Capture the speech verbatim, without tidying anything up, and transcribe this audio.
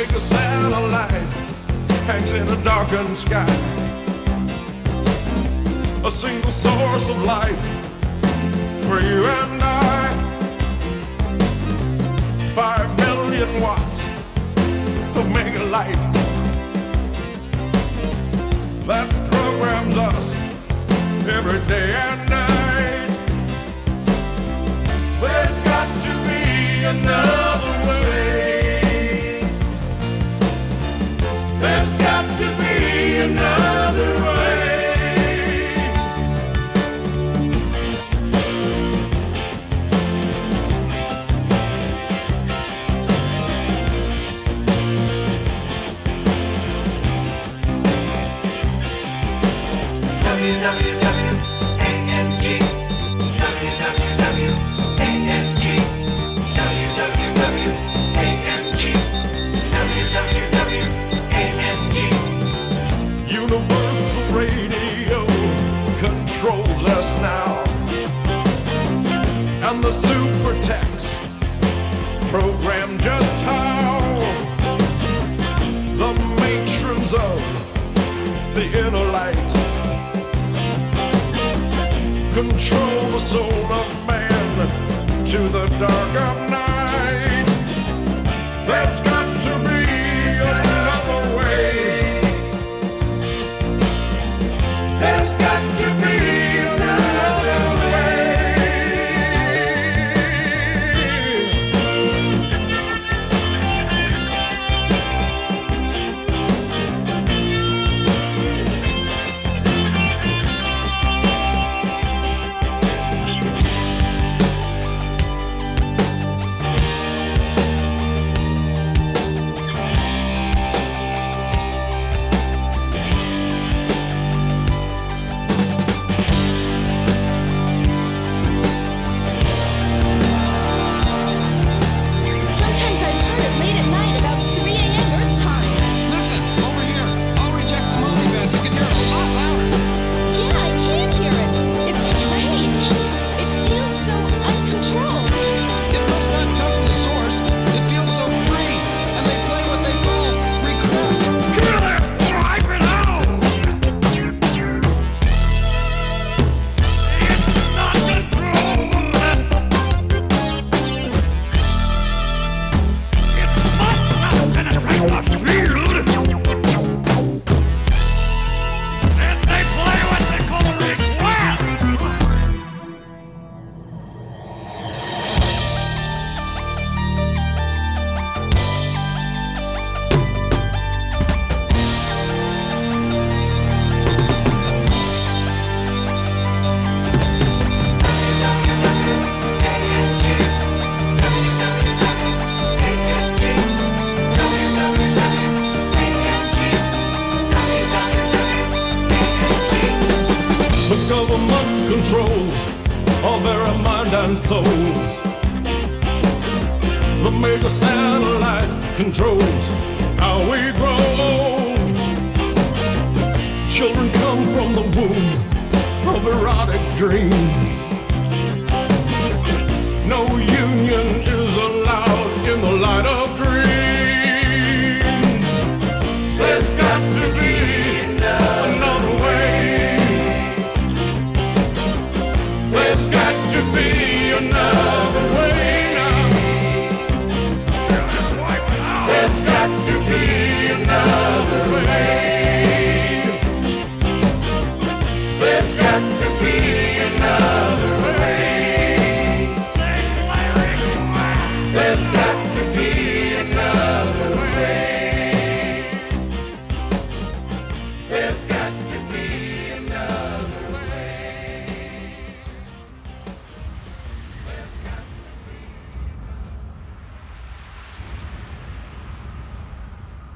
make a satellite hangs in a darkened sky. A single source of life for you and I. Five million watts of mega light that programs us every day and night. There's got to be another way. There's got to be another way. W W W A N G W W W A N G W W W A N G W W W A N G. Universal radio controls us now, and the super text program just how the matrons of the inner light control the soul of man to the dark of night. There's got to be another way. There's got to be another way. The government controls all their mind and souls. The mega satellite controls how we grow. Children come from the womb of erotic dreams. No union is allowed in the light of dreams. There's got to be another way. There's got to be another way now. There's got to be another way.